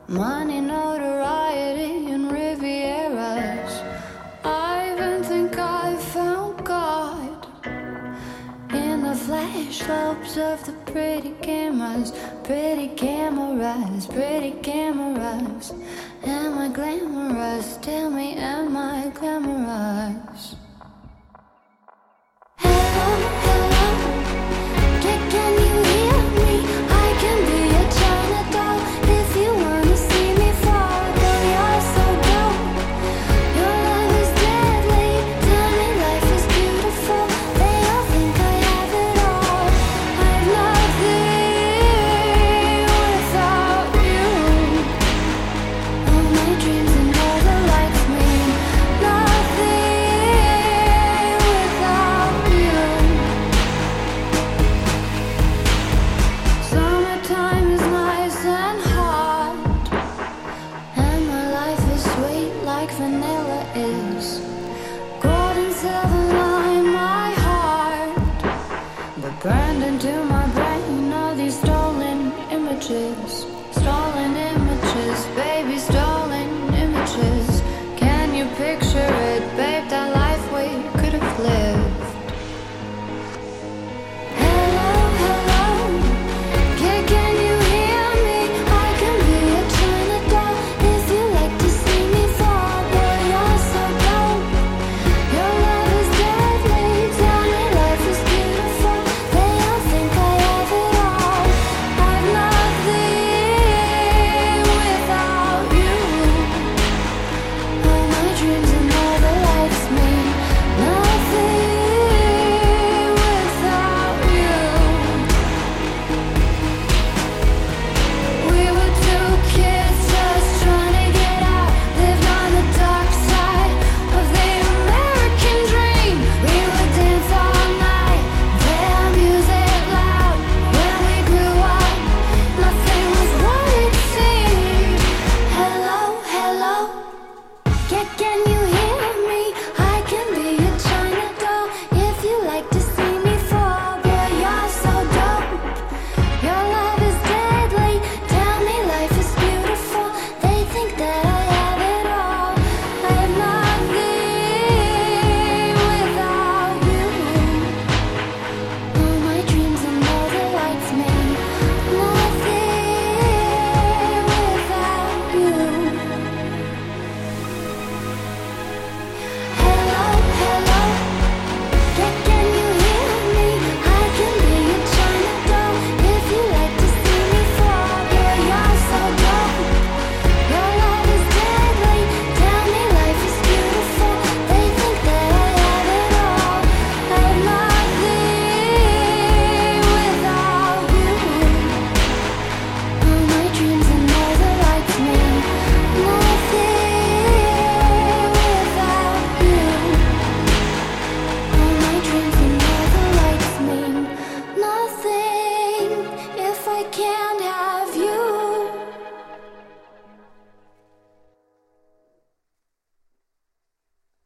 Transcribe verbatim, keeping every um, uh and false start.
Money, notoriety, and Rivieras. I even think I found God in the flash slopes of the pretty cameras, pretty cameras, pretty cameras. Am I glamorous? Tell me, am I glamorous? Hello, hello, can, can you hear me? I can be a China doll if you wanna see me fall. Though you're so dope, your love is deadly. Tell me life is beautiful. They all think I have it all. I've nothing without you. All my dreams and all the lights mean nothing without you. Summertime is nice and hot, and my life is sweet like vanilla is. Gold and silver line my heart, but burned into my brain all these stolen images. Stolen images, baby, stolen images. Can you picture